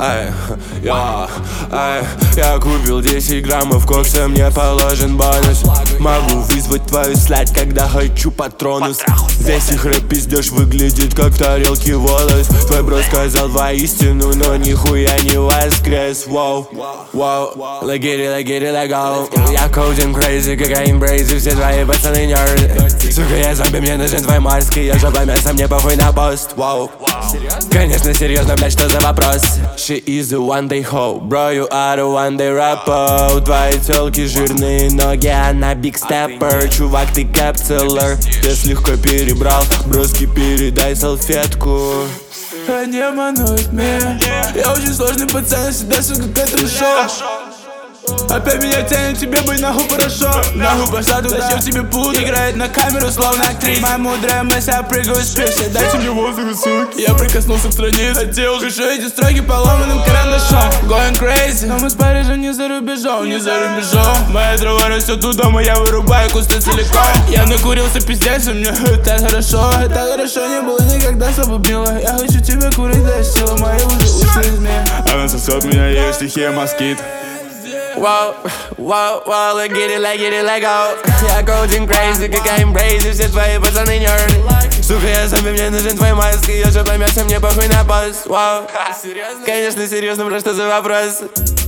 Я купил 10 граммов кокса, мне положен бонус. Могу вызвать твою слядь, когда хочу патронус. Весь их рэп пиздёж выглядит как тарелки волос. Твой бро сказал воистину, но нихуя не воскрес. Воу, воу, let's get it, let go. Я coding crazy, кокаин брейзи, все твои пацаны нерды. Сука, я зомби, мне нужен твой морский. Я жопа мясо, мне похуй на пост. Воу, конечно, серьезно, блядь, что за вопрос? She is a one day hoe, bro, you are a one day rapper. Твои тёлки жирные ноги, она big stepper. Чувак, ты капцеллер, я слегка перебрал. Броски, передай салфетку. Они обманывают меня. Я очень сложный пацан, всегда сука к этому шоу. Опять меня тянет, тебе быть нахуй хорошо. Нахуй пошла туда, зачем тебе пуд? Играет на камеру, словно актриса. Моя мудрая мысль, я прыгаю с крыши. Дайте мне воздух, суки. Я прикоснулся к стране, хотел. Пишу эти строки поломанным карандашом. Going crazy, но мы с Парижем не за рубежом, не за рубежом. Моя трава растет у дома, я вырубаю кусты целиком. Я накурился, пиздец, у меня это хорошо не было никогда особо мило. Я хочу тебя курить до силы, мои уже ушли из меня. Она сосет меня, ее стихия москит. Wow, let's get it, let go. Я coding crazy, кокаин брейзи, все твои пацаны нерды. Сука, я зомби, мне нужен твой мозг. Я жопа мясо, мне похуй на пост. Wow, конечно, серьезно, бро, что за вопрос?